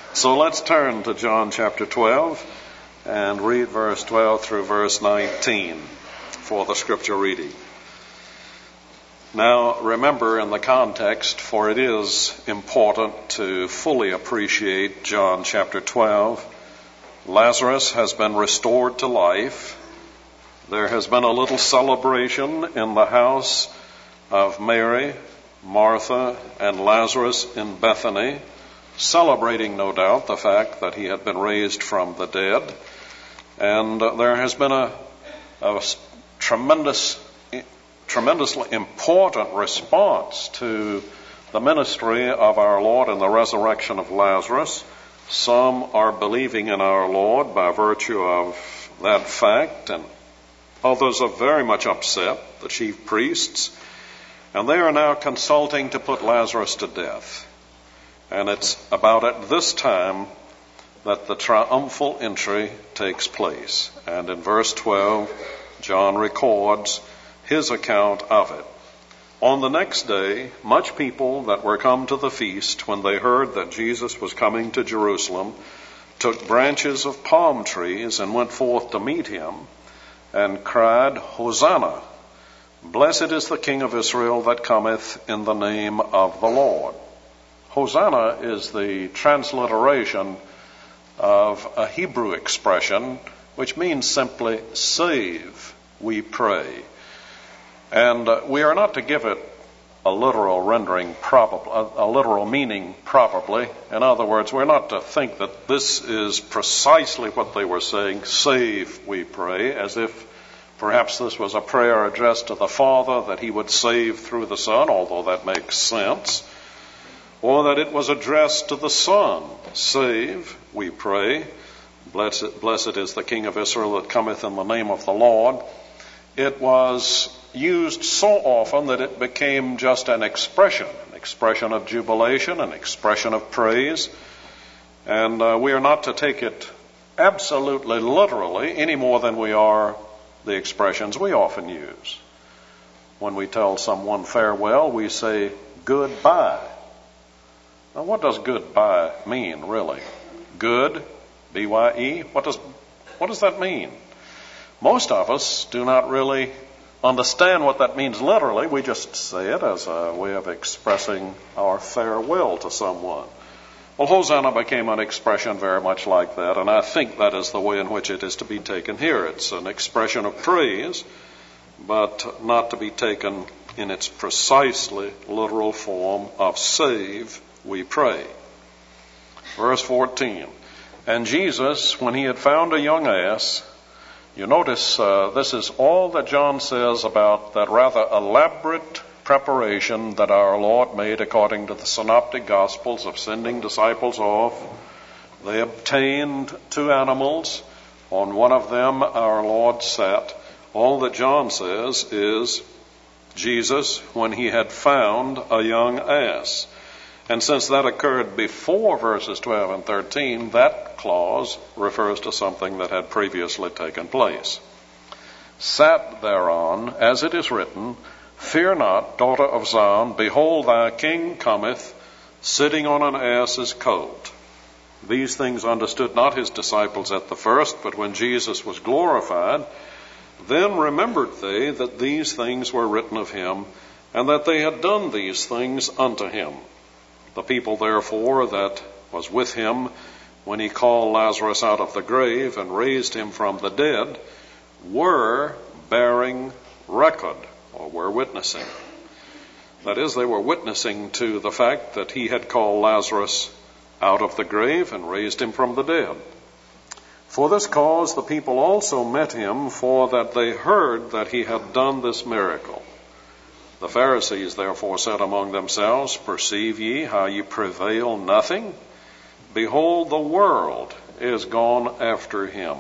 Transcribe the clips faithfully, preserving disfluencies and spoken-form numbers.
So let's turn to John chapter twelve and read verse twelve through verse nineteen for the scripture reading. Now remember in the context, for it is important to fully appreciate John chapter twelve. Lazarus has been restored to life. There has been a little celebration in the house of Mary, Martha, and Lazarus in Bethany, celebrating, no doubt, the fact that he had been raised from the dead. And uh, there has been a, a tremendous, tremendously important response to the ministry of our Lord and the resurrection of Lazarus. Some are believing in our Lord by virtue of that fact, and others are very much upset, the chief priests, and they are now consulting to put Lazarus to death. And it's about at this time that the triumphal entry takes place. And in verse twelve, John records his account of it. On the next day, much people that were come to the feast, when they heard that Jesus was coming to Jerusalem, took branches of palm trees and went forth to meet him, and cried, Hosanna! Blessed is the King of Israel that cometh in the name of the Lord. Hosanna is the transliteration of a Hebrew expression which means simply save, we pray. And uh, we are not to give it a literal rendering, probably, a, a literal meaning, probably. In other words, we're not to think that this is precisely what they were saying, save, we pray, as if perhaps this was a prayer addressed to the Father that he would save through the Son, although that makes sense. Or that it was addressed to the Son, save, we pray. Blessed, blessed is the King of Israel that cometh in the name of the Lord. It was used so often that it became just an expression, an expression of jubilation, an expression of praise. And uh, we are not to take it absolutely literally any more than we are the expressions we often use. When we tell someone farewell, we say goodbye. Now, what does goodbye mean, really? Good, B Y E, what does, what does that mean? Most of us do not really understand what that means literally. We just say it as a way of expressing our farewell to someone. Well, Hosanna became an expression very much like that, and I think that is the way in which it is to be taken here. It's an expression of praise, but not to be taken in its precisely literal form of save, we pray. Verse fourteen, and Jesus, when he had found a young ass, you notice uh, this is all that John says about that rather elaborate preparation that our Lord made according to the synoptic gospels of sending disciples off. They obtained two animals. On one of them our Lord sat. All that John says is Jesus, when he had found a young ass. And since that occurred before verses twelve and thirteen, that clause refers to something that had previously taken place. Sat thereon, as it is written, Fear not, daughter of Zion, behold, thy king cometh, sitting on an ass's colt. These things understood not his disciples at the first, but when Jesus was glorified, then remembered they that these things were written of him, and that they had done these things unto him. The people, therefore, that was with him when he called Lazarus out of the grave and raised him from the dead, were bearing record, or were witnessing. That is, they were witnessing to the fact that he had called Lazarus out of the grave and raised him from the dead. For this cause the people also met him, for that they heard that he had done this miracle. The Pharisees therefore said among themselves, Perceive ye how ye prevail nothing? Behold, the world is gone after him.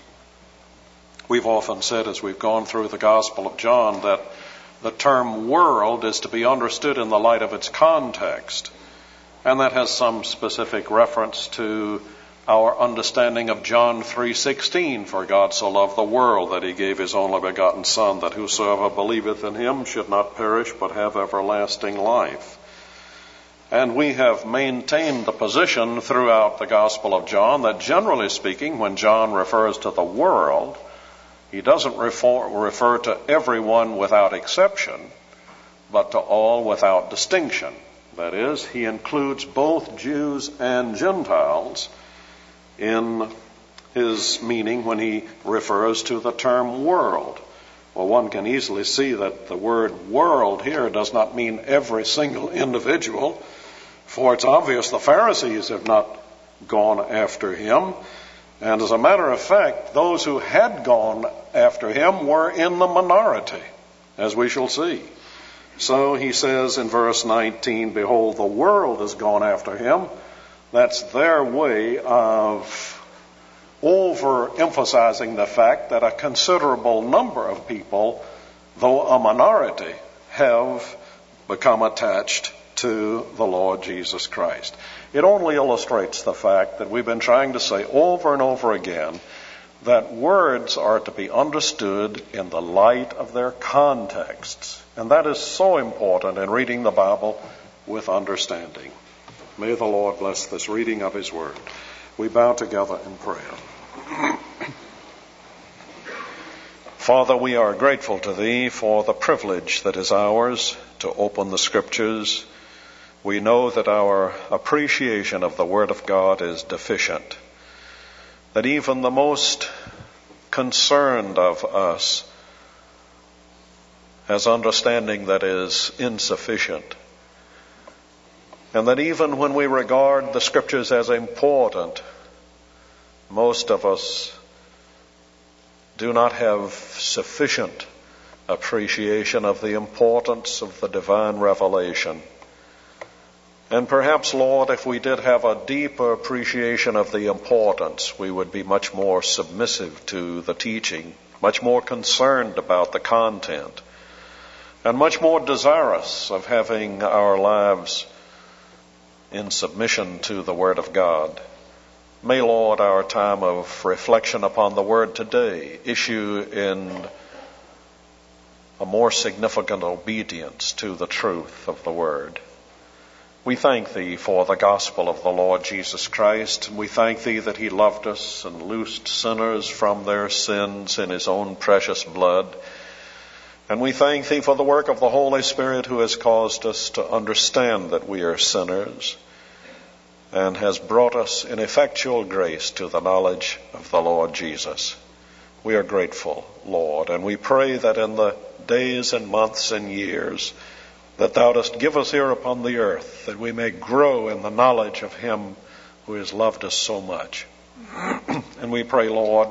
We've often said as we've gone through the Gospel of John that the term world is to be understood in the light of its context. And that has some specific reference to our understanding of John three sixteen, for God so loved the world that he gave his only begotten Son, that whosoever believeth in him should not perish but have everlasting life. And we have maintained the position throughout the Gospel of John that, generally speaking, when John refers to the world, he doesn't refer, refer to everyone without exception, but to all without distinction. That is, he includes both Jews and Gentiles in his meaning when he refers to the term world. Well, one can easily see that the word world here does not mean every single individual, for it's obvious the Pharisees have not gone after him. And as a matter of fact, those who had gone after him were in the minority, as we shall see. So he says in verse nineteen, behold, the world has gone after him. That's their way of overemphasizing the fact that a considerable number of people, though a minority, have become attached to the Lord Jesus Christ. It only illustrates the fact that we've been trying to say over and over again that words are to be understood in the light of their contexts. And that is so important in reading the Bible with understanding. May the Lord bless this reading of His Word. We bow together in prayer. Father, we are grateful to Thee for the privilege that is ours to open the Scriptures. We know that our appreciation of the Word of God is deficient, that even the most concerned of us has understanding that is insufficient, and that even when we regard the Scriptures as important, most of us do not have sufficient appreciation of the importance of the divine revelation. And perhaps, Lord, if we did have a deeper appreciation of the importance, we would be much more submissive to the teaching, much more concerned about the content, and much more desirous of having our lives in submission to the Word of God. May, Lord, our time of reflection upon the Word today issue in a more significant obedience to the truth of the Word. We thank Thee for the gospel of the Lord Jesus Christ, and we thank Thee that He loved us and loosed sinners from their sins in His own precious blood. And we thank Thee for the work of the Holy Spirit, who has caused us to understand that we are sinners and has brought us in effectual grace to the knowledge of the Lord Jesus. We are grateful, Lord, and we pray that in the days and months and years that Thou dost give us here upon the earth, that we may grow in the knowledge of Him who has loved us so much. And we pray, Lord,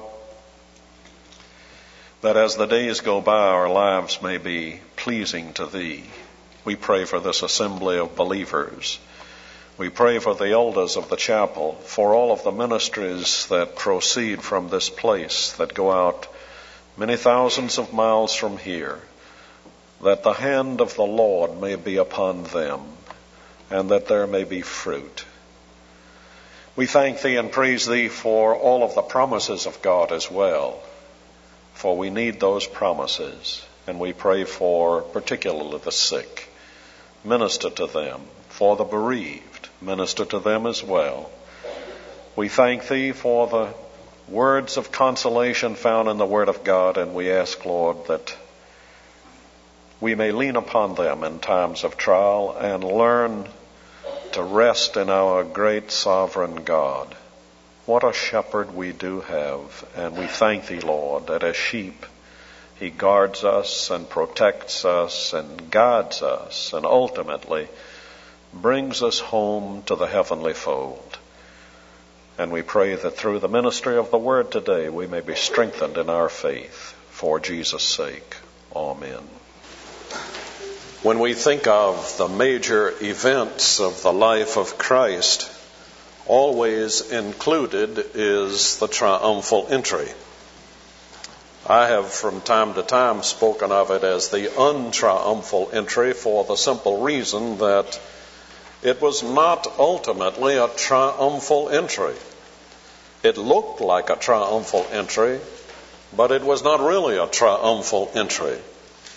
that as the days go by, our lives may be pleasing to Thee. We pray for this assembly of believers. We pray for the elders of the chapel, for all of the ministries that proceed from this place, that go out many thousands of miles from here, that the hand of the Lord may be upon them, and that there may be fruit. We thank Thee and praise Thee for all of the promises of God as well, for we need those promises, and we pray for particularly the sick. Minister to them. For the bereaved, minister to them as well. We thank Thee for the words of consolation found in the Word of God, and we ask, Lord, that we may lean upon them in times of trial and learn to rest in our great sovereign God. What a shepherd we do have, and we thank Thee, Lord, that as sheep He guards us and protects us and guides us and ultimately brings us home to the heavenly fold. And we pray that through the ministry of the Word today we may be strengthened in our faith for Jesus' sake. Amen. When we think of the major events of the life of Christ, always included is the triumphal entry. I have from time to time spoken of it as the untriumphal entry for the simple reason that it was not ultimately a triumphal entry. It looked like a triumphal entry, but it was not really a triumphal entry.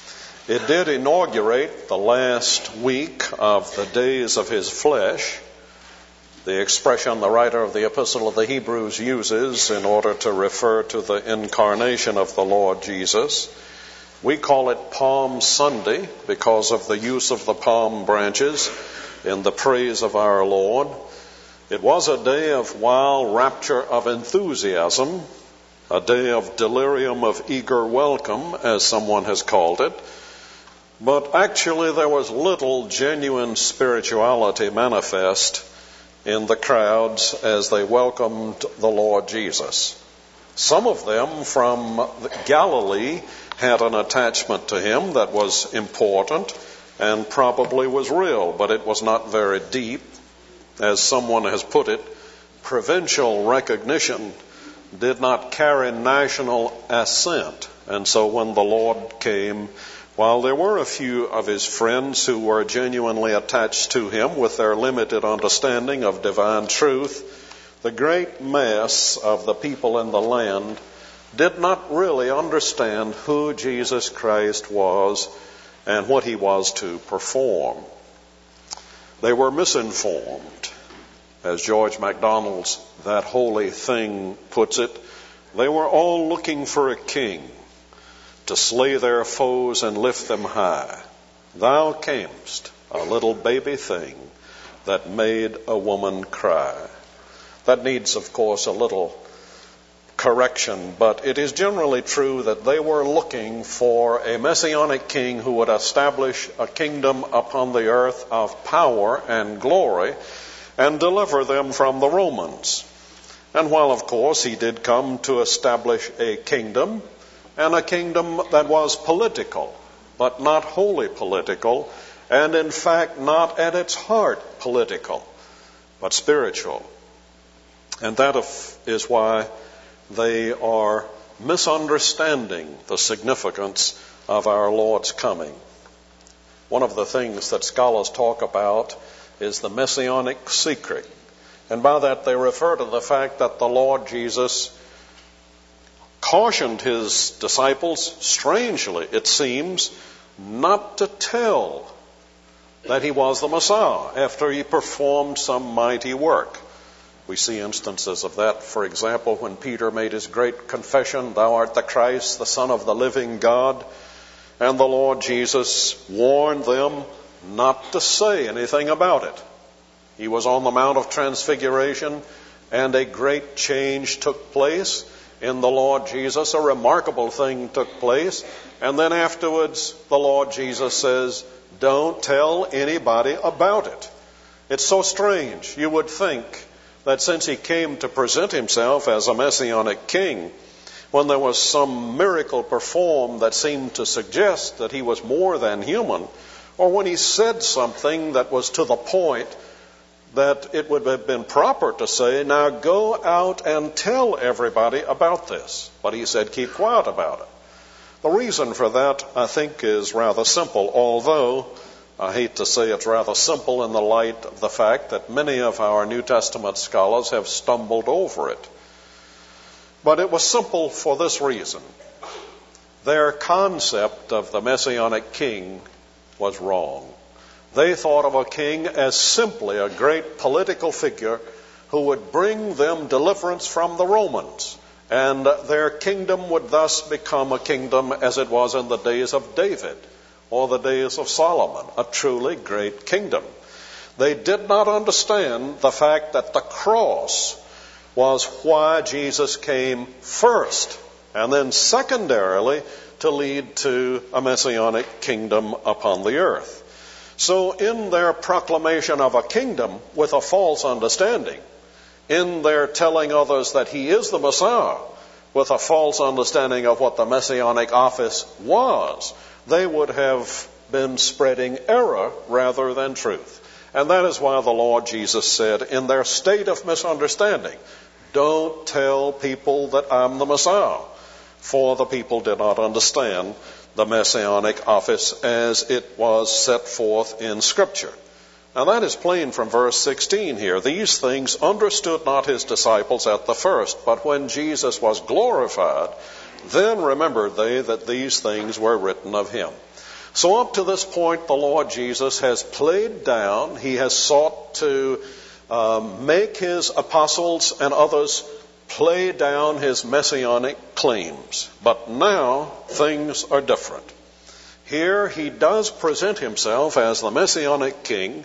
It did inaugurate the last week of the days of his flesh, the expression the writer of the Epistle of the Hebrews uses in order to refer to the incarnation of the Lord Jesus. We call it Palm Sunday because of the use of the palm branches in the praise of our Lord. It was a day of wild rapture of enthusiasm, a day of delirium of eager welcome, as someone has called it. But actually there was little genuine spirituality manifest in the crowds as they welcomed the Lord Jesus. Some of them from Galilee had an attachment to him that was important and probably was real, but it was not very deep. As someone has put it, provincial recognition did not carry national assent. And so when the Lord came, while there were a few of his friends who were genuinely attached to him with their limited understanding of divine truth, the great mass of the people in the land did not really understand who Jesus Christ was and what he was to perform. They were misinformed. As George MacDonald's That Holy Thing puts it, they were all looking for a king to slay their foes and lift them high. Thou camest, a little baby thing that made a woman cry. That needs, of course, a little correction, but it is generally true that they were looking for a messianic king who would establish a kingdom upon the earth of power and glory and deliver them from the Romans. And while, of course, he did come to establish a kingdom, and a kingdom that was political, but not wholly political, and in fact not at its heart political, but spiritual. And that is why they are misunderstanding the significance of our Lord's coming. One of the things that scholars talk about is the messianic secret. And by that they refer to the fact that the Lord Jesus cautioned his disciples, strangely it seems, not to tell that he was the Messiah after he performed some mighty work. We see instances of that, for example, when Peter made his great confession, "Thou art the Christ, the Son of the living God," and the Lord Jesus warned them not to say anything about it. He was on the Mount of Transfiguration, and a great change took place in the Lord Jesus. A remarkable thing took place. And then afterwards, the Lord Jesus says, don't tell anybody about it. It's so strange. You would think that since he came to present himself as a messianic king, when there was some miracle performed that seemed to suggest that he was more than human, or when he said something that was to the point that it would have been proper to say, now go out and tell everybody about this. But he said, keep quiet about it. The reason for that, I think, is rather simple, although I hate to say it's rather simple in the light of the fact that many of our New Testament scholars have stumbled over it. But it was simple for this reason. Their concept of the Messianic king was wrong. They thought of a king as simply a great political figure who would bring them deliverance from the Romans, and their kingdom would thus become a kingdom as it was in the days of David or the days of Solomon, a truly great kingdom. They did not understand the fact that the cross was why Jesus came first, and then secondarily to lead to a messianic kingdom upon the earth. So in their proclamation of a kingdom with a false understanding, in their telling others that he is the Messiah with a false understanding of what the messianic office was, they would have been spreading error rather than truth. And that is why the Lord Jesus said, in their state of misunderstanding, don't tell people that I'm the Messiah. For the people did not understand the messianic office as it was set forth in Scripture. Now that is plain from verse sixteen here. These things understood not his disciples at the first, but when Jesus was glorified, then remembered they that these things were written of him. So up to this point, the Lord Jesus has played down. He has sought to um, make his apostles and others play down his messianic claims. But now things are different. Here he does present himself as the messianic king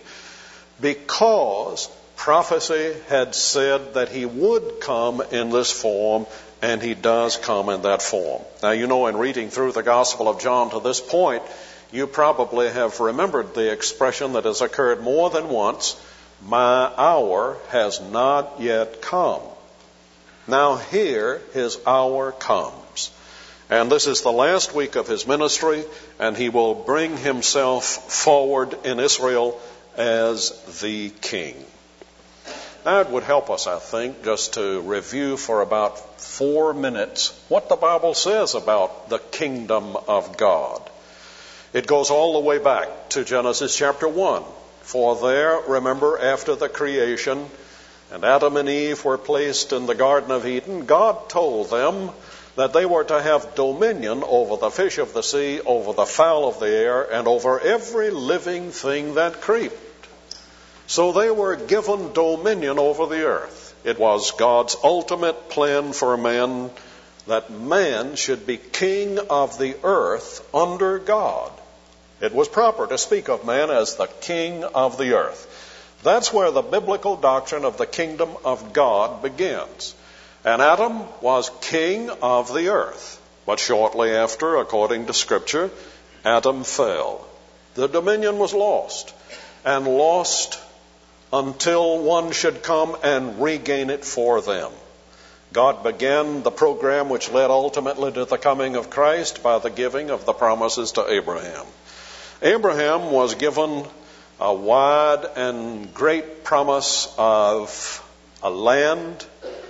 because prophecy had said that he would come in this form, and he does come in that form. Now, you know, in reading through the Gospel of John to this point, you probably have remembered the expression that has occurred more than once, "My hour has not yet come." Now here his hour comes. And this is the last week of his ministry, and he will bring himself forward in Israel as the king. Now it would help us, I think, just to review for about four minutes what the Bible says about the kingdom of God. It goes all the way back to Genesis chapter one. For there, remember, after the creation, and Adam and Eve were placed in the Garden of Eden, God told them that they were to have dominion over the fish of the sea, over the fowl of the air, and over every living thing that creeped. So they were given dominion over the earth. It was God's ultimate plan for man that man should be king of the earth under God. It was proper to speak of man as the king of the earth. That's where the biblical doctrine of the kingdom of God begins. And Adam was king of the earth. But shortly after, according to Scripture, Adam fell. The dominion was lost, and lost until one should come and regain it for them. God began the program which led ultimately to the coming of Christ by the giving of the promises to Abraham. Abraham was given a wide and great promise of a land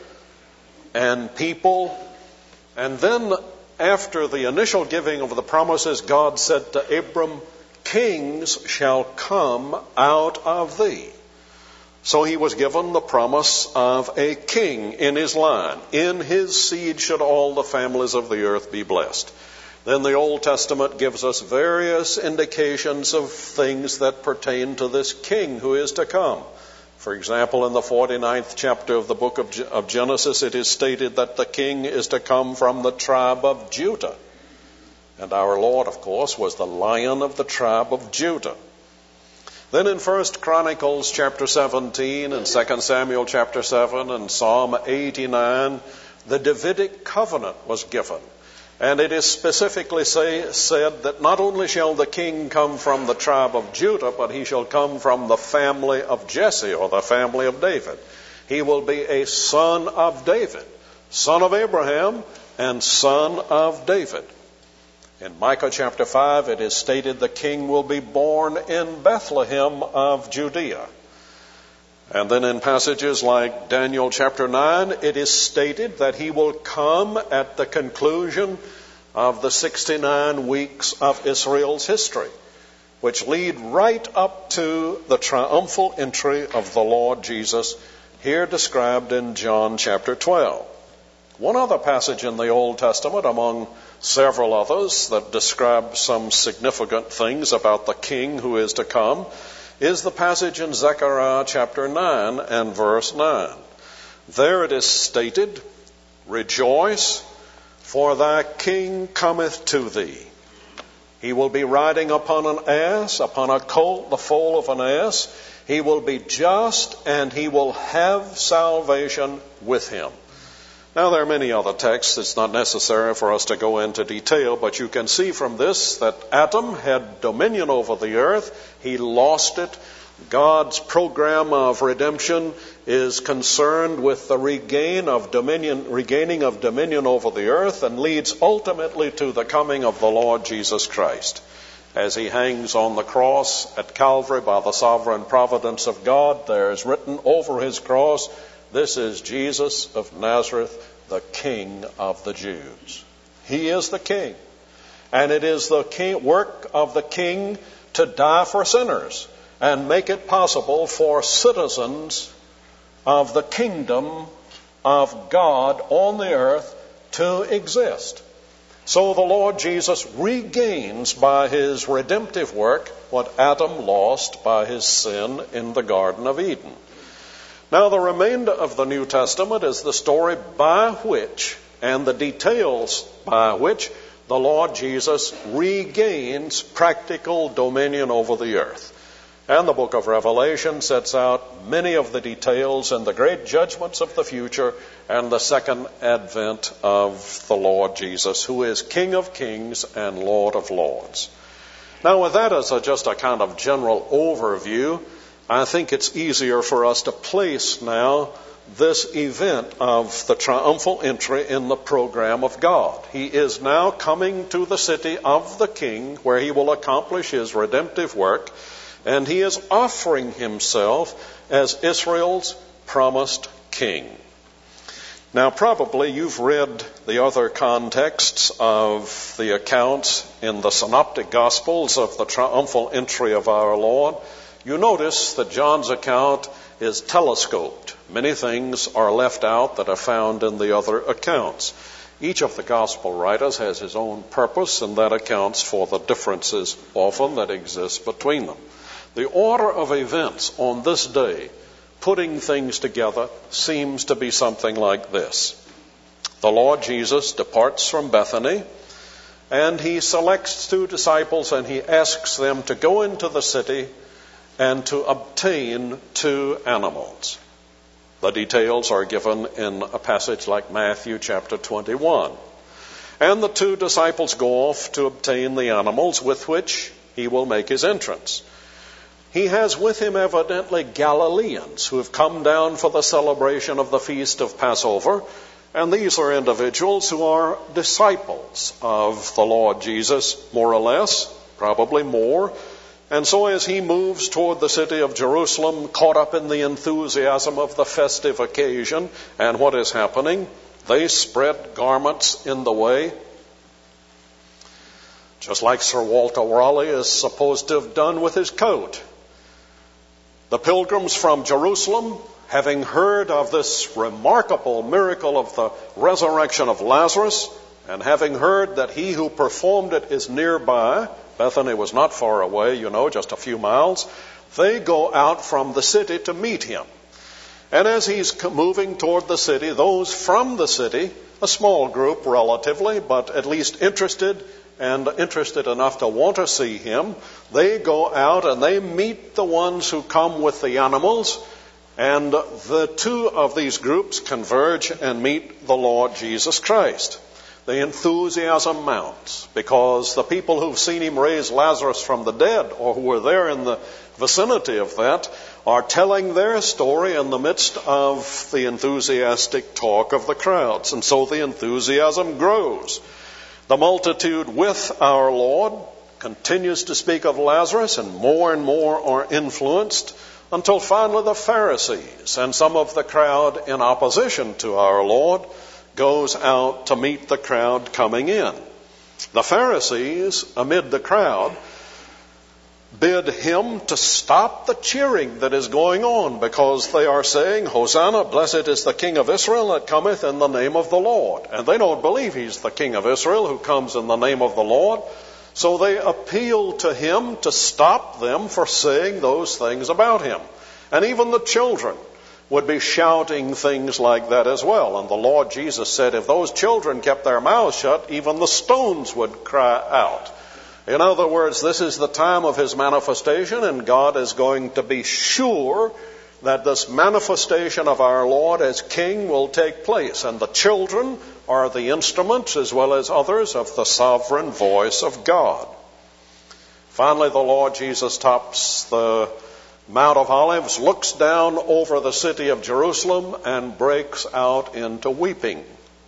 and people. And then after the initial giving of the promises, God said to Abram, "Kings shall come out of thee." So he was given the promise of a king in his line. In his seed should all the families of the earth be blessed. Then the Old Testament gives us various indications of things that pertain to this king who is to come. For example, in the forty-ninth chapter of the book of Genesis, it is stated that the king is to come from the tribe of Judah. And our Lord, of course, was the Lion of the tribe of Judah. Then in First Chronicles chapter seventeen and Second Samuel chapter seven and Psalm eighty-nine, the Davidic covenant was given. And it is specifically say, said that not only shall the king come from the tribe of Judah, but he shall come from the family of Jesse, or the family of David. He will be a son of David, son of Abraham, and son of David. In Micah chapter five, it is stated the king will be born in Bethlehem of Judea. And then in passages like Daniel chapter nine, it is stated that he will come at the conclusion of the sixty-nine weeks of Israel's history, which lead right up to the triumphal entry of the Lord Jesus, here described in John chapter twelve. One other passage in the Old Testament, among several others that describe some significant things about the king who is to come, is the passage in Zechariah chapter nine and verse nine. There it is stated, "Rejoice, for thy king cometh to thee. He will be riding upon an ass, upon a colt, the foal of an ass. He will be just, and he will have salvation with him." Now, there are many other texts. It's not necessary for us to go into detail, but you can see from this that Adam had dominion over the earth. He lost it. God's program of redemption is concerned with the regain of dominion, regaining of dominion over the earth, and leads ultimately to the coming of the Lord Jesus Christ. As he hangs on the cross at Calvary by the sovereign providence of God, there is written over his cross, "This is Jesus of Nazareth, the King of the Jews." He is the King. And it is the king, work of the King to die for sinners and make it possible for citizens of the kingdom of God on the earth to exist. So the Lord Jesus regains by his redemptive work what Adam lost by his sin in the Garden of Eden. Now the remainder of the New Testament is the story by which and the details by which the Lord Jesus regains practical dominion over the earth. And the book of Revelation sets out many of the details and the great judgments of the future and the second advent of the Lord Jesus, who is King of kings and Lord of lords. Now, with that as a, just a kind of general overview, I think it's easier for us to place now this event of the triumphal entry in the program of God. He is now coming to the city of the King, where he will accomplish his redemptive work, and he is offering himself as Israel's promised king. Now, probably you've read the other contexts of the accounts in the Synoptic Gospels of the triumphal entry of our Lord. You notice that John's account is telescoped. Many things are left out that are found in the other accounts. Each of the gospel writers has his own purpose, and that accounts for the differences often that exist between them. The order of events on this day, putting things together, seems to be something like this. The Lord Jesus departs from Bethany, and he selects two disciples, and he asks them to go into the city and to obtain two animals. The details are given in a passage like Matthew chapter twenty-one. And the two disciples go off to obtain the animals with which he will make his entrance. He has with him evidently Galileans who have come down for the celebration of the feast of Passover, and these are individuals who are disciples of the Lord Jesus, more or less, probably more. And so as he moves toward the city of Jerusalem, caught up in the enthusiasm of the festive occasion and what is happening, they spread garments in the way, just like Sir Walter Raleigh is supposed to have done with his coat. The pilgrims from Jerusalem, having heard of this remarkable miracle of the resurrection of Lazarus, and having heard that he who performed it is nearby, Bethany was not far away, you know, just a few miles, they go out from the city to meet him. And as he's moving toward the city, those from the city, a small group relatively, but at least interested, and interested enough to want to see him, they go out and they meet the ones who come with the animals, and the two of these groups converge and meet the Lord Jesus Christ. The enthusiasm mounts because the people who've seen him raise Lazarus from the dead, or who were there in the vicinity of that, are telling their story in the midst of the enthusiastic talk of the crowds. And so the enthusiasm grows. The multitude with our Lord continues to speak of Lazarus, and more and more are influenced, until finally the Pharisees and some of the crowd in opposition to our Lord goes out to meet the crowd coming in. The Pharisees, amid the crowd, bid him to stop the cheering that is going on, because they are saying, "Hosanna, blessed is the King of Israel that cometh in the name of the Lord." And they don't believe he's the King of Israel who comes in the name of the Lord. So they appeal to him to stop them for saying those things about him. And even the children would be shouting things like that as well. And the Lord Jesus said, if those children kept their mouths shut, even the stones would cry out. In other words, this is the time of his manifestation, and God is going to be sure that this manifestation of our Lord as King will take place. And the children are the instruments, as well as others, of the sovereign voice of God. Finally, the Lord Jesus tops the Mount of Olives, looks down over the city of Jerusalem, and breaks out into weeping.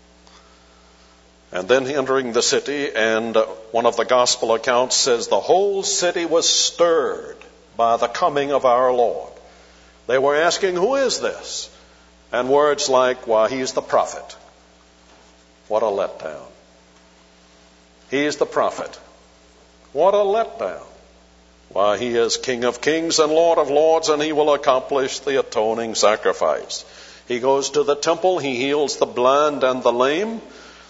And then entering the city, and one of the gospel accounts says the whole city was stirred by the coming of our Lord. They were asking, who is this? And words like, why, he's the prophet. What a letdown. He's the prophet. What a letdown. Why, he is King of kings and Lord of lords, and he will accomplish the atoning sacrifice. He goes to the temple, he heals the blind and the lame.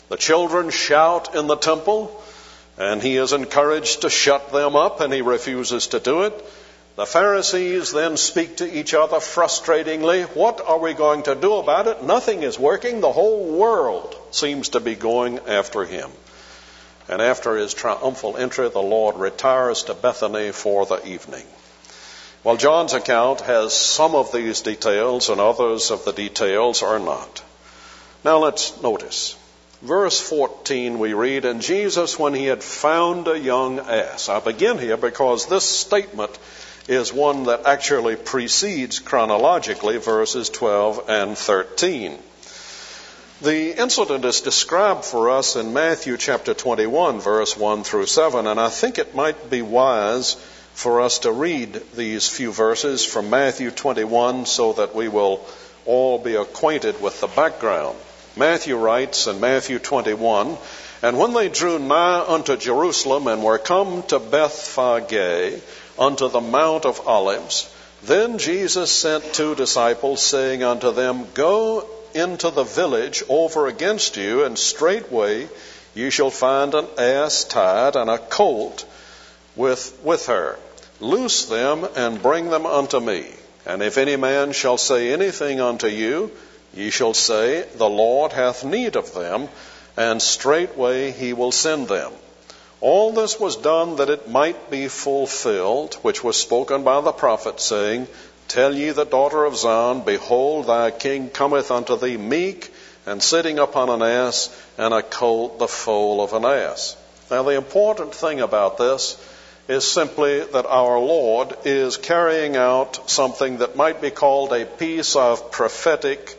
The children shout in the temple, and he is encouraged to shut them up, and he refuses to do it. The Pharisees then speak to each other frustratingly. What are we going to do about it? Nothing is working. The whole world seems to be going after him. And after his triumphal entry, the Lord retires to Bethany for the evening. Well, John's account has some of these details, and others of the details are not. Now let's notice. Verse fourteen we read, "And Jesus, when he had found a young ass." I begin here because this statement is one that actually precedes chronologically verses twelve and thirteen. The incident is described for us in Matthew chapter twenty-one, verse one through seven, and I think it might be wise for us to read these few verses from Matthew twenty-one so that we will all be acquainted with the background. Matthew writes in Matthew twenty-one, "And when they drew nigh unto Jerusalem and were come to Bethphage, unto the Mount of Olives, then Jesus sent two disciples, saying unto them, Go into the village over against you, and straightway you shall find an ass tied, and a colt with, with her. Loose them, and bring them unto me. And if any man shall say anything unto you, ye shall say, The Lord hath need of them, and straightway he will send them. All this was done that it might be fulfilled, which was spoken by the prophet, saying, Tell ye the daughter of Zion, Behold, thy king cometh unto thee meek, and sitting upon an ass, and a colt the foal of an ass." Now the important thing about this is simply that our Lord is carrying out something that might be called a piece of prophetic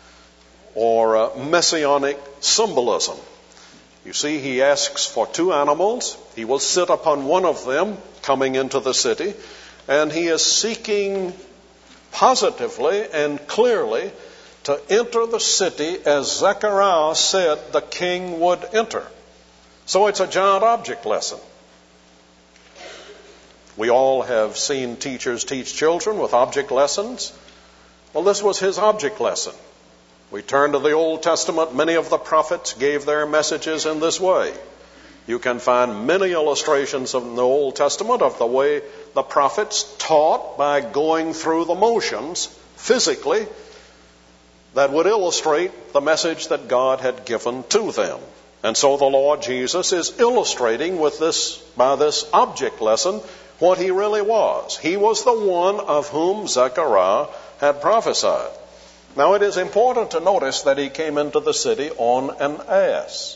or messianic symbolism. You see, he asks for two animals. He will sit upon one of them coming into the city, and he is seeking positively and clearly to enter the city as Zechariah said the king would enter. So it's a giant object lesson. We all have seen teachers teach children with object lessons. Well, this was his object lesson. We turn to the Old Testament. Many of the prophets gave their messages in this way. You can find many illustrations in the Old Testament of the way the prophets taught by going through the motions physically that would illustrate the message that God had given to them. And so the Lord Jesus is illustrating with this, by this object lesson, what he really was. He was the one of whom Zechariah had prophesied. Now it is important to notice that he came into the city on an ass.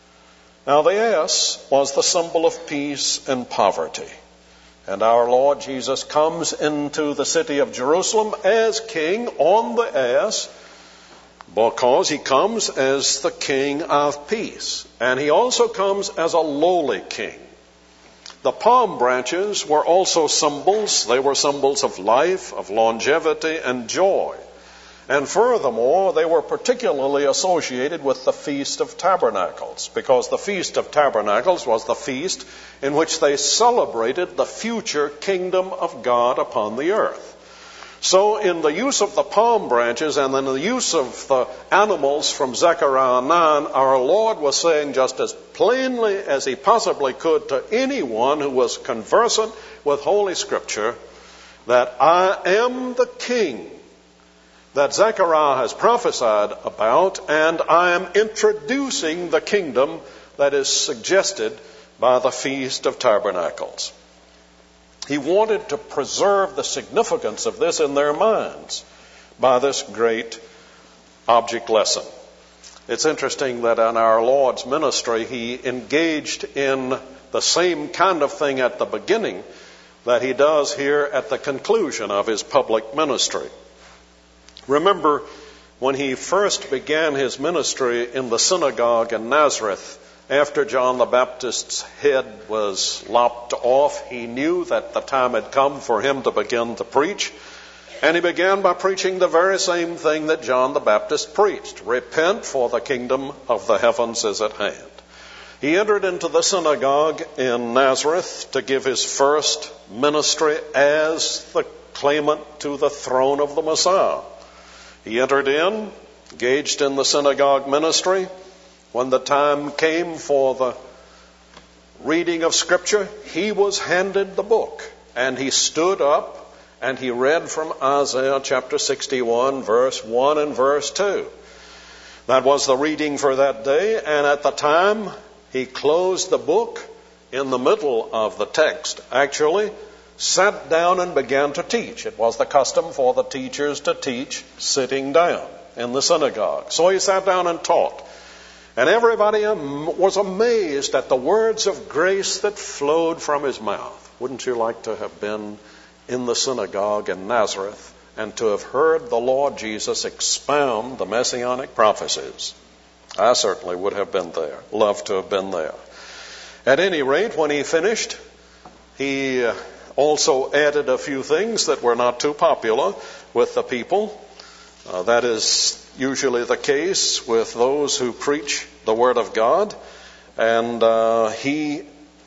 Now the ass was the symbol of peace and poverty. And our Lord Jesus comes into the city of Jerusalem as king on the ass because he comes as the king of peace. And he also comes as a lowly king. The palm branches were also symbols. They were symbols of life, of longevity, and joy. And furthermore, they were particularly associated with the Feast of Tabernacles, because the Feast of Tabernacles was the feast in which they celebrated the future kingdom of God upon the earth. So in the use of the palm branches and in the use of the animals from Zechariah nine, our Lord was saying just as plainly as he possibly could to anyone who was conversant with Holy Scripture that I am the king that Zechariah has prophesied about, and I am introducing the kingdom that is suggested by the Feast of Tabernacles. He wanted to preserve the significance of this in their minds by this great object lesson. It's interesting that in our Lord's ministry, he engaged in the same kind of thing at the beginning that he does here at the conclusion of his public ministry. Remember, when he first began his ministry in the synagogue in Nazareth, after John the Baptist's head was lopped off, he knew that the time had come for him to begin to preach. And he began by preaching the very same thing that John the Baptist preached. Repent, for the kingdom of the heavens is at hand. He entered into the synagogue in Nazareth to give his first ministry as the claimant to the throne of the Messiah. He entered in, engaged in the synagogue ministry, When the time came for the reading of Scripture, he was handed the book, and he stood up and he read from Isaiah chapter sixty-one, verse one and verse two. That was the reading for that day, and at the time he closed the book in the middle of the text, actually, sat down and began to teach. It was the custom for the teachers to teach sitting down in the synagogue. So he sat down and taught. And everybody was amazed at the words of grace that flowed from his mouth. Wouldn't you like to have been in the synagogue in Nazareth and to have heard the Lord Jesus expound the messianic prophecies? I certainly would have been there, loved to have been there. At any rate, when he finished, he also added a few things that were not too popular with the people. Uh, that is usually the case with those who preach the Word of God. And uh, he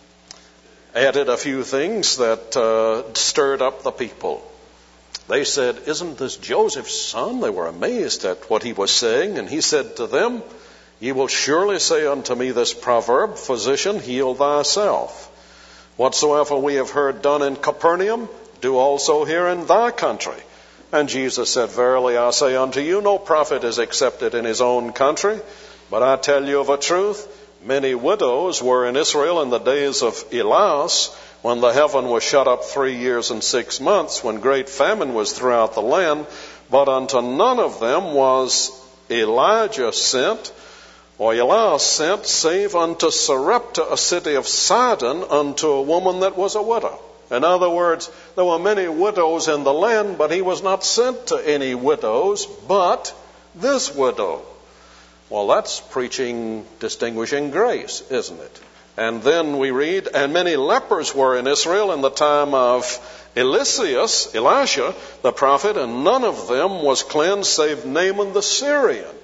added a few things that uh, stirred up the people. They said, "Isn't this Joseph's son?" They were amazed at what he was saying. And he said to them, "Ye will surely say unto me this proverb, Physician, heal thyself. Whatsoever we have heard done in Capernaum, do also here in thy country." And Jesus said, "Verily I say unto you, no prophet is accepted in his own country. But I tell you of a truth, many widows were in Israel in the days of Elias, when the heaven was shut up three years and six months, when great famine was throughout the land. But unto none of them was Elijah sent, or Elias sent, save unto Sarepta, a city of Sidon, unto a woman that was a widow." In other words, there were many widows in the land, but he was not sent to any widows, but this widow. Well, that's preaching distinguishing grace, isn't it? And then we read, "And many lepers were in Israel in the time of Eliseus, Elisha, the prophet, and none of them was cleansed save Naaman the Syrian."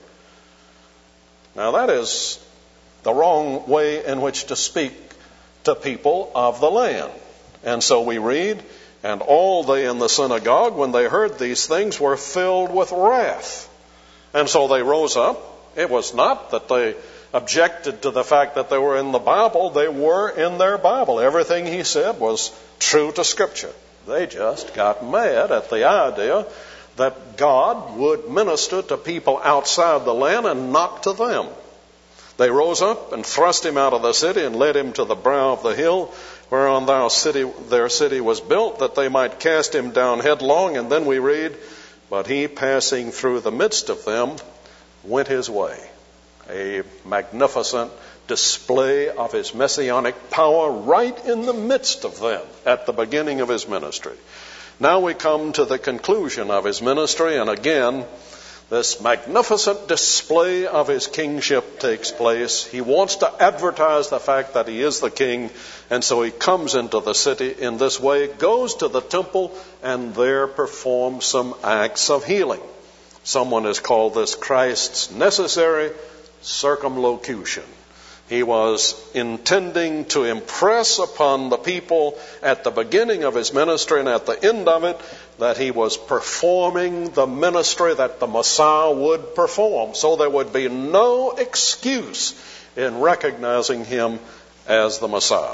Now that is the wrong way in which to speak to people of the land. And so we read, "And all they in the synagogue, when they heard these things, were filled with wrath. And so they rose up." It was not that they objected to the fact that they were in the Bible. They were in their Bible. Everything he said was true to Scripture. They just got mad at the idea that God would minister to people outside the land and not to them. They rose up and thrust him out of the city and led him to the brow of the hill whereon their city, their city was built, that they might cast him down headlong. And then we read, "But he, passing through the midst of them, went his way." A magnificent display of his messianic power right in the midst of them at the beginning of his ministry. Now we come to the conclusion of his ministry, and again, this magnificent display of his kingship takes place. He wants to advertise the fact that he is the king, and so he comes into the city in this way, goes to the temple, and there performs some acts of healing. Someone has called this Christ's necessary circumlocution. He was intending to impress upon the people at the beginning of his ministry and at the end of it that he was performing the ministry that the Messiah would perform. So there would be no excuse in recognizing him as the Messiah.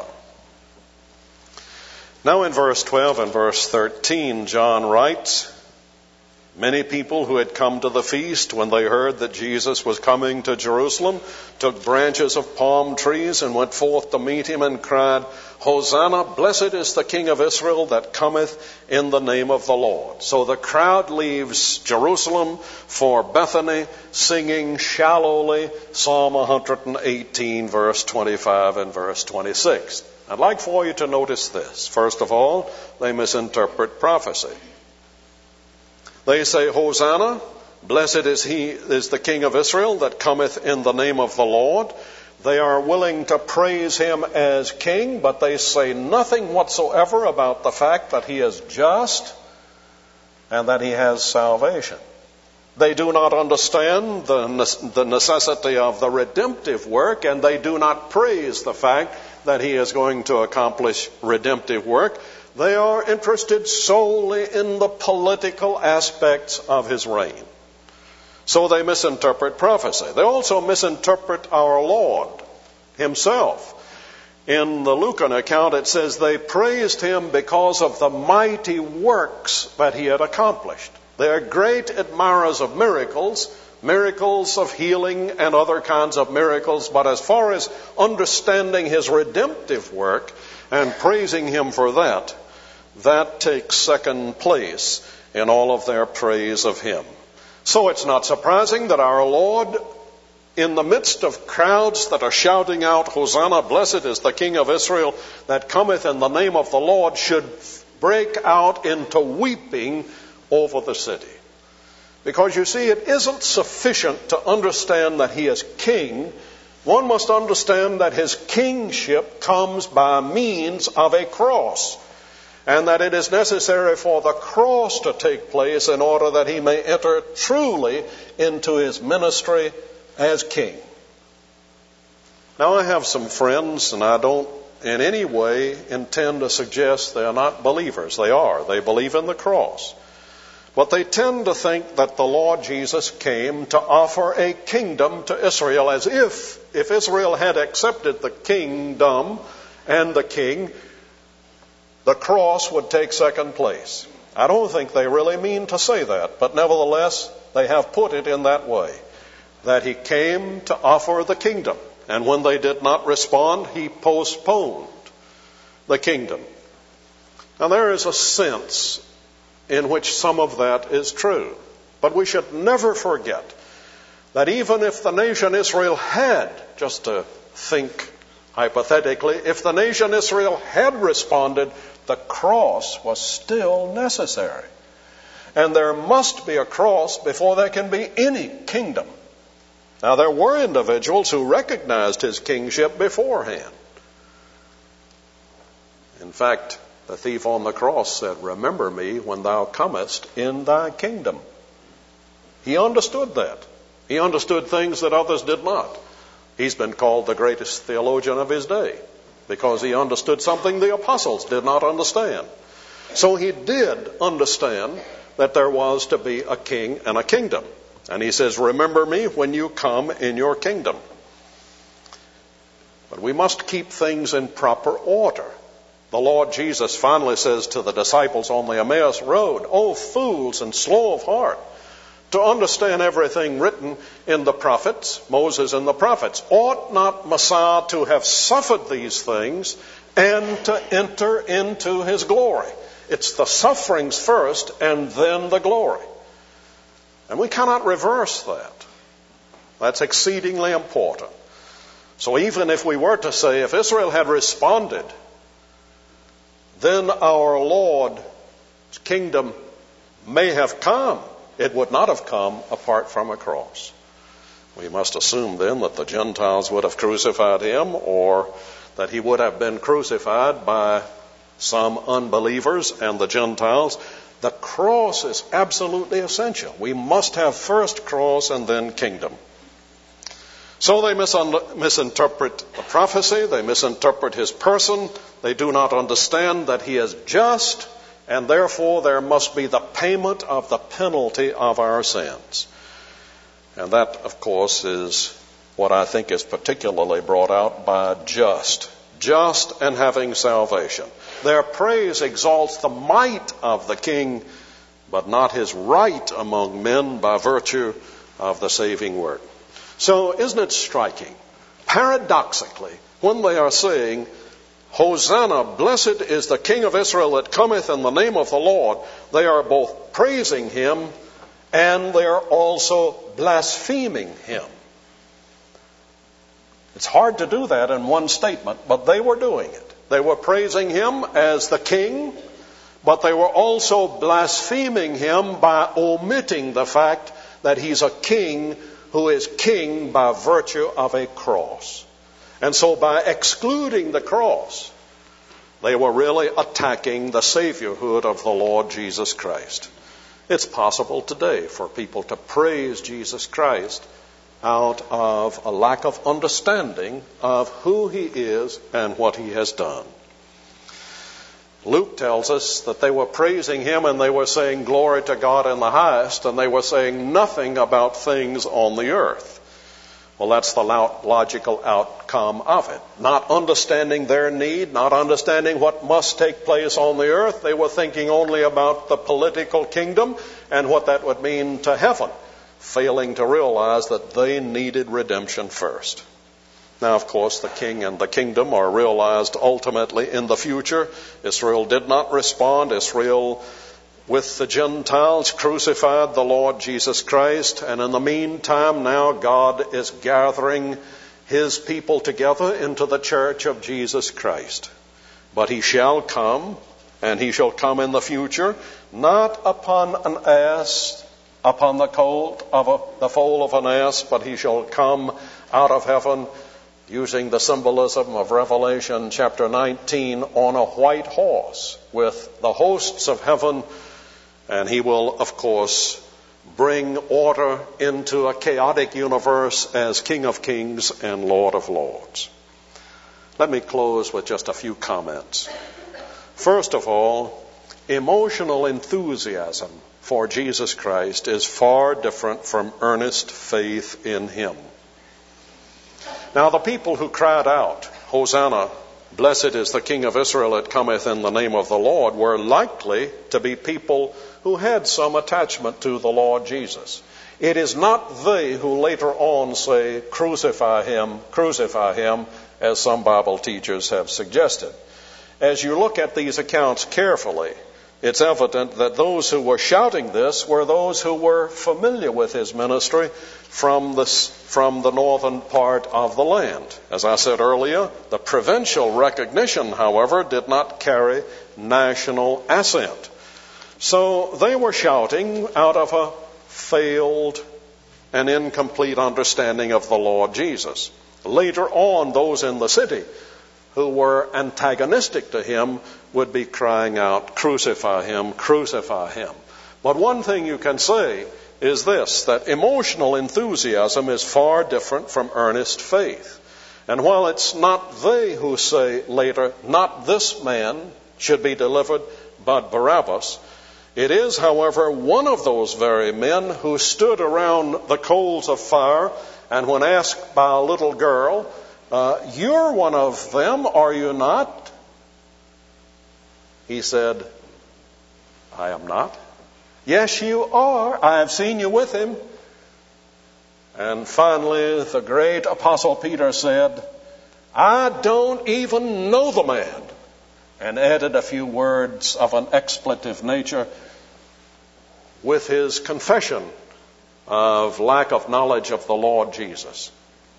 Now in verse twelve and verse thirteen, John writes, "Many people who had come to the feast, when they heard that Jesus was coming to Jerusalem, took branches of palm trees and went forth to meet him and cried, Hosanna, blessed is the King of Israel that cometh in the name of the Lord." So the crowd leaves Jerusalem for Bethany, singing shallowly Psalm one eighteen, verse twenty-five and verse twenty-six. I'd like for you to notice this. First of all, they misinterpret prophecy. They say, Hosanna, blessed is he, is the King of Israel that cometh in the name of the Lord. They are willing to praise him as king, but they say nothing whatsoever about the fact that he is just and that he has salvation. They do not understand the necessity of the redemptive work, and they do not praise the fact that he is going to accomplish redemptive work. They are interested solely in the political aspects of his reign. So they misinterpret prophecy. They also misinterpret our Lord himself. In the Lucan account, it says they praised him because of the mighty works that he had accomplished. They are great admirers of miracles, miracles of healing and other kinds of miracles, but as far as understanding his redemptive work and praising him for that, that takes second place in all of their praise of him. So it's not surprising that our Lord, in the midst of crowds that are shouting out, Hosanna, blessed is the King of Israel that cometh in the name of the Lord, should break out into weeping over the city. Because you see, it isn't sufficient to understand that he is king. One must understand that his kingship comes by means of a cross, and that it is necessary for the cross to take place in order that he may enter truly into his ministry as king. Now, I have some friends, and I don't in any way intend to suggest they are not believers. They are. They believe in the cross. But they tend to think that the Lord Jesus came to offer a kingdom to Israel, as if, if Israel had accepted the kingdom and the king, the cross would take second place. I don't think they really mean to say that, but nevertheless, they have put it in that way, that he came to offer the kingdom. And when they did not respond, he postponed the kingdom. Now, there is a sense in which some of that is true. But we should never forget that even if the nation Israel had, just to think hypothetically, if the nation Israel had responded, the cross was still necessary. And there must be a cross before there can be any kingdom. Now, there were individuals who recognized his kingship beforehand. In fact, the thief on the cross said, "Remember me when thou comest in thy kingdom." He understood that. He understood things that others did not. He's been called the greatest theologian of his day because he understood something the apostles did not understand. So he did understand that there was to be a king and a kingdom. And he says, "Remember me when you come in your kingdom." But we must keep things in proper order. The Lord Jesus finally says to the disciples on the Emmaus Road, "O fools and slow of heart, to understand everything written in the prophets, Moses and the prophets. Ought not Messiah to have suffered these things and to enter into his glory?" It's the sufferings first and then the glory. And we cannot reverse that. That's exceedingly important. So even if we were to say, if Israel had responded, then our Lord's kingdom may have come. It would not have come apart from a cross. We must assume then that the Gentiles would have crucified him, or that he would have been crucified by some unbelievers and the Gentiles. The cross is absolutely essential. We must have first cross and then kingdom. So they misinterpret the prophecy. They misinterpret his person. They do not understand that he is just, and therefore there must be the payment of the penalty of our sins. And that, of course, is what I think is particularly brought out by just. Just and having salvation. Their praise exalts the might of the king, but not his right among men by virtue of the saving work. So isn't it striking? Paradoxically, when they are saying, "Hosanna, blessed is the King of Israel that cometh in the name of the Lord," they are both praising him and they are also blaspheming him. It's hard to do that in one statement, but they were doing it. They were praising him as the king, but they were also blaspheming him by omitting the fact that he's a king who is king by virtue of a cross. And so by excluding the cross, they were really attacking the saviorhood of the Lord Jesus Christ. It's possible today for people to praise Jesus Christ out of a lack of understanding of who he is and what he has done. Luke tells us that they were praising him and they were saying glory to God in the highest, and they were saying nothing about things on the earth. Well, that's the logical outcome of it. Not understanding their need, not understanding what must take place on the earth, they were thinking only about the political kingdom and what that would mean to heaven, failing to realize that they needed redemption first. Now, of course, the king and the kingdom are realized ultimately in the future. Israel did not respond. Israel, with the Gentiles, crucified the Lord Jesus Christ. And in the meantime, now God is gathering his people together into the church of Jesus Christ. But he shall come, and he shall come in the future, not upon an ass, upon the colt of a, the foal of an ass, but he shall come out of heaven, using the symbolism of Revelation chapter nineteen, on a white horse with the hosts of heaven. And he will, of course, bring order into a chaotic universe as King of Kings and Lord of Lords. Let me close with just a few comments. First of all, emotional enthusiasm for Jesus Christ is far different from earnest faith in him. Now, the people who cried out, Hosanna, blessed is the King of Israel that cometh in the name of the Lord, were likely to be people who had some attachment to the Lord Jesus. It is not they who later on say, crucify him, crucify him, as some Bible teachers have suggested. As you look at these accounts carefully, it's evident that those who were shouting this were those who were familiar with his ministry from the, from the northern part of the land. As I said earlier, the provincial recognition, however, did not carry national assent. So they were shouting out of a failed and incomplete understanding of the Lord Jesus. Later on, those in the city who were antagonistic to him would be crying out, crucify him, crucify him. But one thing you can say is this, that emotional enthusiasm is far different from earnest faith. And while it's not they who say later, not this man should be delivered, but Barabbas, it is, however, one of those very men who stood around the coals of fire, and when asked by a little girl, uh, you're one of them, are you not? He said, I am not. Yes, you are. I have seen you with him. And finally, the great Apostle Peter said, I don't even know the man, and added a few words of an expletive nature with his confession of lack of knowledge of the Lord Jesus.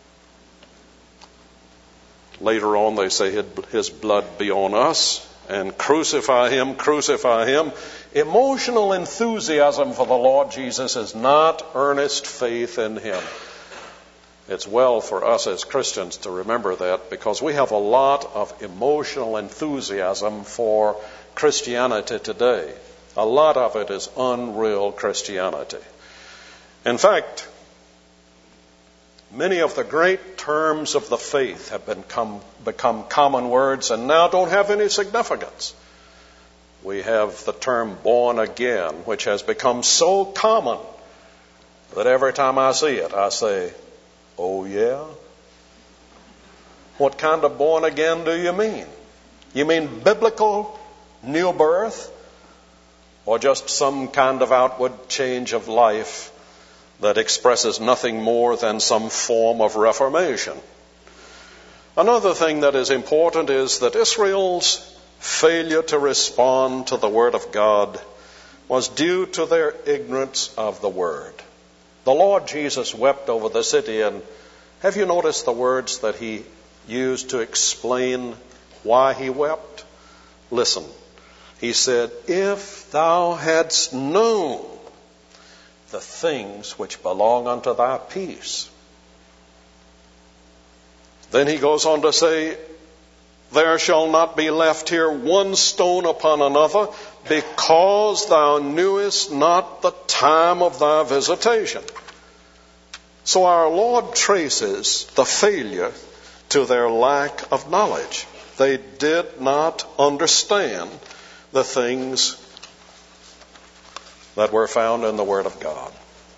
Later on, they say, his blood be on us, and crucify him, crucify him. Emotional enthusiasm for the Lord Jesus is not earnest faith in him. It's well for us as Christians to remember that, because we have a lot of emotional enthusiasm for Christianity today. A lot of it is unreal Christianity. In fact, many of the great terms of the faith have become, become common words and now don't have any significance. We have the term born again, which has become so common that every time I see it, I say, oh yeah? What kind of born again do you mean? You mean biblical new birth, or just some kind of outward change of life that expresses nothing more than some form of reformation? Another thing that is important is that Israel's failure to respond to the Word of God was due to their ignorance of the Word. The Lord Jesus wept over the city, and have you noticed the words that he used to explain why he wept? Listen, he said, if thou hadst known the things which belong unto thy peace. Then he goes on to say, there shall not be left here one stone upon another, because thou knewest not the time of thy visitation. So our Lord traces the failure to their lack of knowledge. They did not understand the things that were found in the Word of God.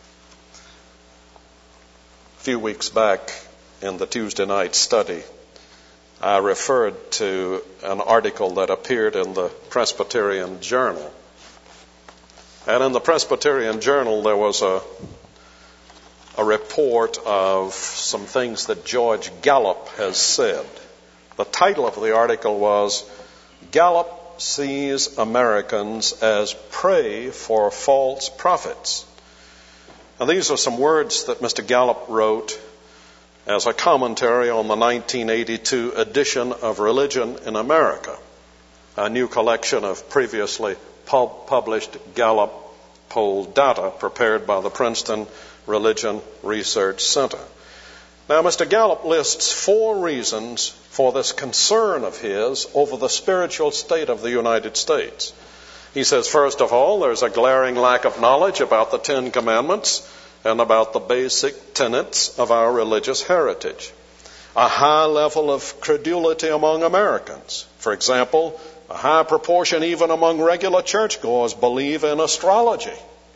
A few weeks back in the Tuesday night study, I referred to an article that appeared in the Presbyterian Journal. And in the Presbyterian Journal, there was a, a report of some things that George Gallup has said. The title of the article was, Gallup Sees Americans as Prey for False Prophets. And these are some words that Mister Gallup wrote as a commentary on the nineteen eighty-two edition of Religion in America, a new collection of previously pub- published Gallup poll data prepared by the Princeton Religion Research Center. Now, Mister Gallup lists four reasons for this concern of his over the spiritual state of the United States. He says, first of all, there's a glaring lack of knowledge about the Ten Commandments and about the basic tenets of our religious heritage. A high level of credulity among Americans. For example, a high proportion even among regular churchgoers believe in astrology.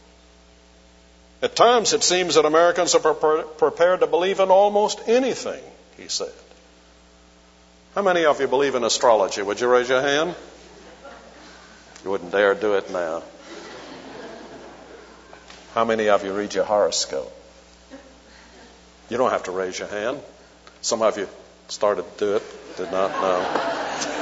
At times it seems that Americans are prepared to believe in almost anything, he said. How many of you believe in astrology? Would you raise your hand? You wouldn't dare do it now. How many of you read your horoscope? You don't have to raise your hand. Some of you started to do it, did not know.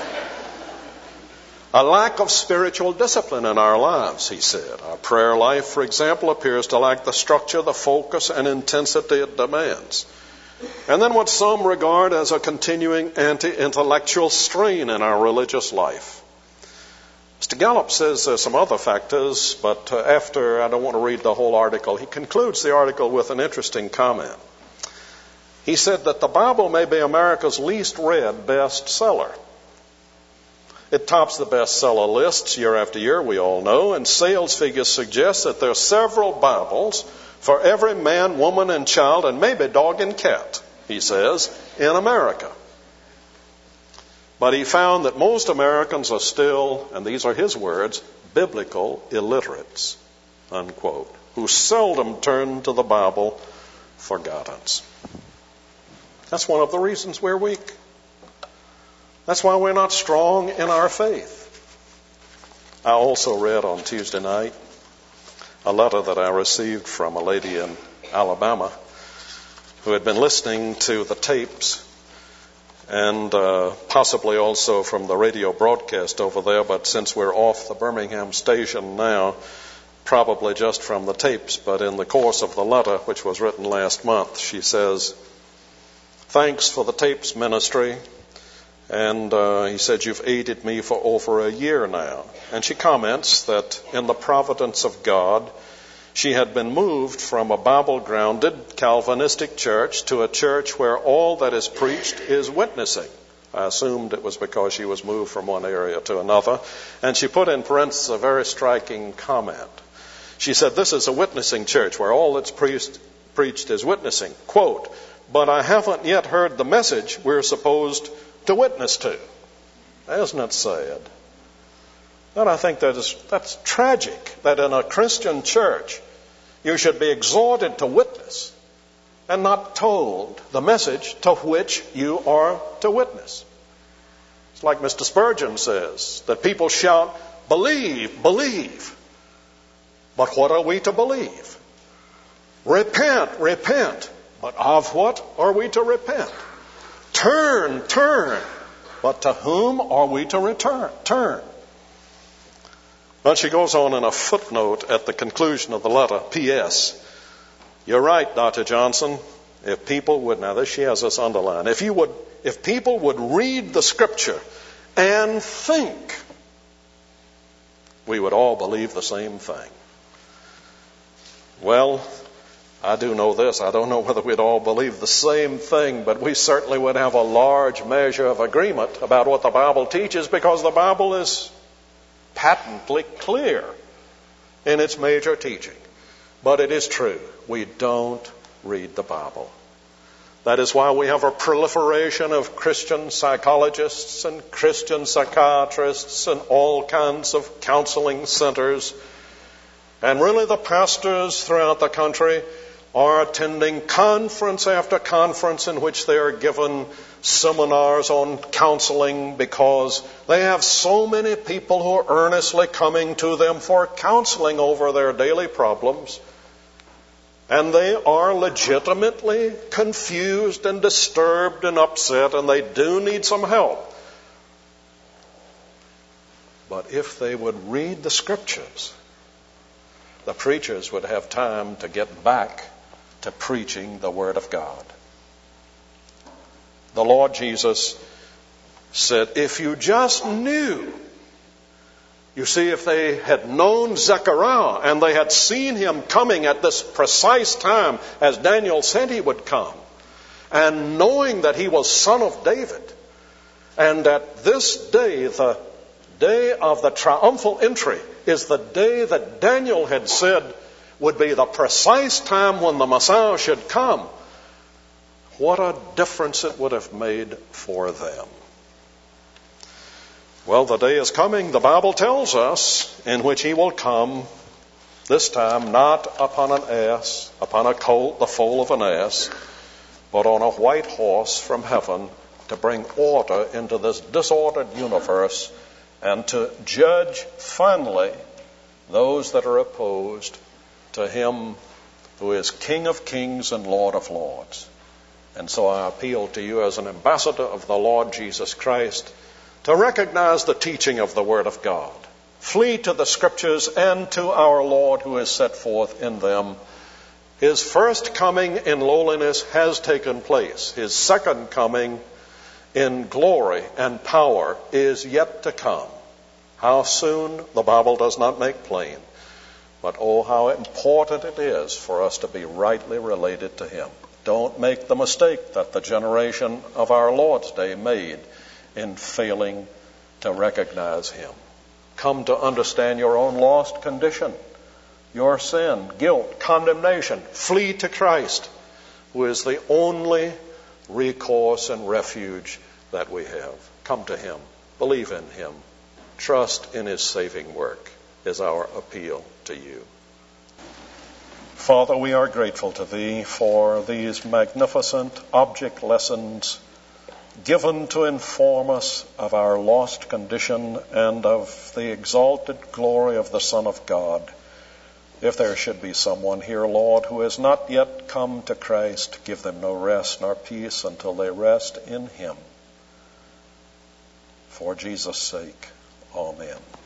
A lack of spiritual discipline in our lives, he said. Our prayer life, for example, appears to lack the structure, the focus, and intensity it demands. And then what some regard as a continuing anti-intellectual strain in our religious life. Mister Gallup says there's some other factors, but uh, after, I don't want to read the whole article, he concludes the article with an interesting comment. He said that the Bible may be America's least read bestseller. It tops the bestseller lists year after year, we all know, and sales figures suggest that there are several Bibles for every man, woman, and child, and maybe dog and cat, he says, in America. But he found that most Americans are still, and these are his words, biblical illiterates, unquote, who seldom turn to the Bible for guidance. That's one of the reasons we're weak. That's why we're not strong in our faith. I also read on Tuesday night a letter that I received from a lady in Alabama who had been listening to the tapes and uh, possibly also from the radio broadcast over there, but since we're off the Birmingham station now, probably just from the tapes. But in the course of the letter, which was written last month, she says, thanks for the tapes ministry. And uh, he said, you've aided me for over a year now. And she comments that in the providence of God, she had been moved from a Bible-grounded Calvinistic church to a church where all that is preached is witnessing. I assumed it was because she was moved from one area to another. And she put in parentheses a very striking comment. She said, this is a witnessing church where all that's preached, preached is witnessing. Quote, but I haven't yet heard the message we're supposed to witness to. Isn't it sad? And I think that is, that's tragic, that in a Christian church you should be exhorted to witness and not told the message to which you are to witness. It's like Mister Spurgeon says, that people shout, believe, believe. But what are we to believe? Repent, repent. But of what are we to repent? Turn, turn. But to whom are we to return? Turn. But she goes on in a footnote at the conclusion of the letter, P S You're right, Doctor Johnson. If people would, now this she has this underlined, if you would, if people would read the Scripture and think, we would all believe the same thing. Well, I do know this. I don't know whether we'd all believe the same thing, but we certainly would have a large measure of agreement about what the Bible teaches, because the Bible is patently clear in its major teaching. But it is true, we don't read the Bible. That is why we have a proliferation of Christian psychologists and Christian psychiatrists and all kinds of counseling centers. And really the pastors throughout the country are attending conference after conference in which they are given seminars on counseling, because they have so many people who are earnestly coming to them for counseling over their daily problems. And they are legitimately confused and disturbed and upset, and they do need some help. But if they would read the Scriptures, the preachers would have time to get back to preaching the Word of God. The Lord Jesus said, if you just knew, you see, if they had known Zechariah and they had seen him coming at this precise time as Daniel said he would come, and knowing that he was son of David, and that this day, the day of the triumphal entry, is the day that Daniel had said would be the precise time when the Messiah should come, what a difference it would have made for them. Well, the day is coming, the Bible tells us, in which he will come, this time not upon an ass, upon a colt, the foal of an ass, but on a white horse from heaven, to bring order into this disordered universe and to judge finally those that are opposed to him who is King of kings and Lord of lords. And so I appeal to you as an ambassador of the Lord Jesus Christ to recognize the teaching of the Word of God. Flee to the Scriptures and to our Lord who is set forth in them. His first coming in lowliness has taken place. His second coming in glory and power is yet to come. How soon, the Bible does not make plain. But oh, how important it is for us to be rightly related to him. Don't make the mistake that the generation of our Lord's day made in failing to recognize him. Come to understand your own lost condition, your sin, guilt, condemnation. Flee to Christ, who is the only recourse and refuge that we have. Come to him. Believe in him. Trust in his saving work is our appeal to you. Father, we are grateful to thee for these magnificent object lessons given to inform us of our lost condition and of the exalted glory of the Son of God. If there should be someone here, Lord, who has not yet come to Christ, give them no rest nor peace until they rest in him. For Jesus' sake, amen.